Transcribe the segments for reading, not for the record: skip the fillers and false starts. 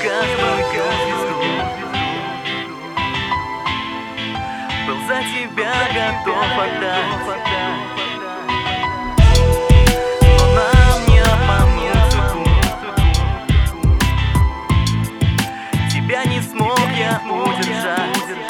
каждую звезду. Был за тебя готов отдать, но нам не обмануть судьбу. Тебя не смог я удержать.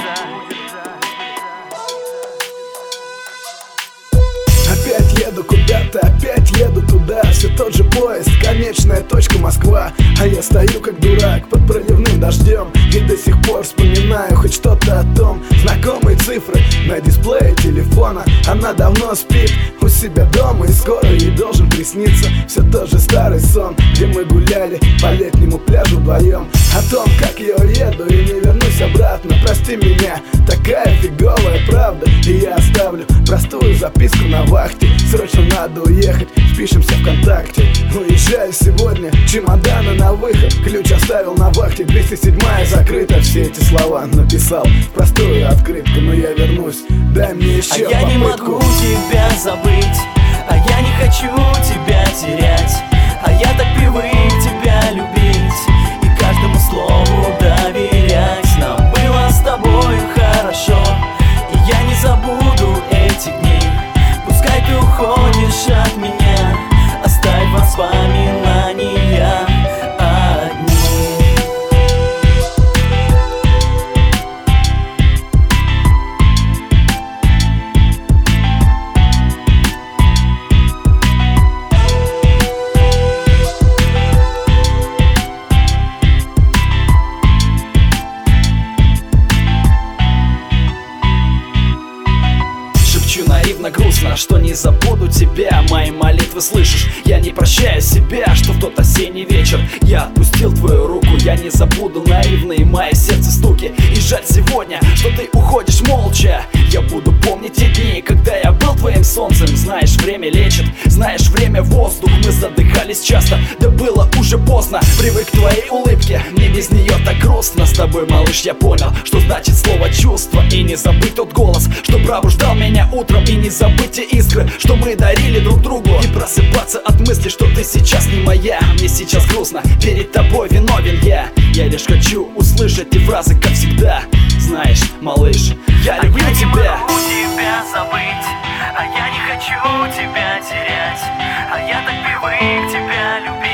Опять еду куда-то, опять еду туда. Все тот же поезд, конечная точка Москва. А я стою как дурак под проливным дождем и до сих пор вспоминаю хоть что-то о том. Знакомые цифры на дисплее телефона. Она давно спит у себя дома, и скоро ей должен присниться все тот же старый сон, где мы гуляли по летнему пляжу вдвоем. О том, как я уеду и не вернусь обратно. Прости меня, такая фиговая правда. И я оставлю простую записку на вахте. Срочно надо уехать, спишемся ВКонтакте. Уезжаю сегодня, чемоданы на выход. Ключ оставил на вахте, 207-я закрыта. Все эти слова написал в простую открытку. Но я вернусь, дай мне еще попытку. Я не могу тебя забыть, а я не хочу тебя терять. А я так привык тебя любить и каждому слову доверять. Нам было с тобой хорошо, и я не забуду этих дней. Пускай ты уходишь от меня, оставь воспоминания одни. Наивно грустно, что не забуду тебя. Мои молитвы слышишь, я не прощаю себя, что в тот осенний вечер я отпустил твою руку. Я не забуду наивные мои сердце стуки. И жаль сегодня, что ты уходишь молча. Я буду помнить те дни, когда я был твоим солнцем. Знаешь, время лечит, знаешь, время воздух. Мы задыхались часто, да было уже поздно. Привык к твоей улыбке, мне без нее так грустно. С тобой, малыш, я понял, что значит слово чувство. И не забыть тот голос, что пробуждал меня утром. И не забыть те искры, что мы дарили друг другу. И просыпаться от мысли, что ты сейчас не моя. Мне сейчас грустно, перед тобой виновен я. Я лишь хочу услышать те фразы, как всегда. Знаешь, малыш, я люблю тебя. Я не могу тебя забыть, а я не хочу тебя терять. А я так привык тебя любить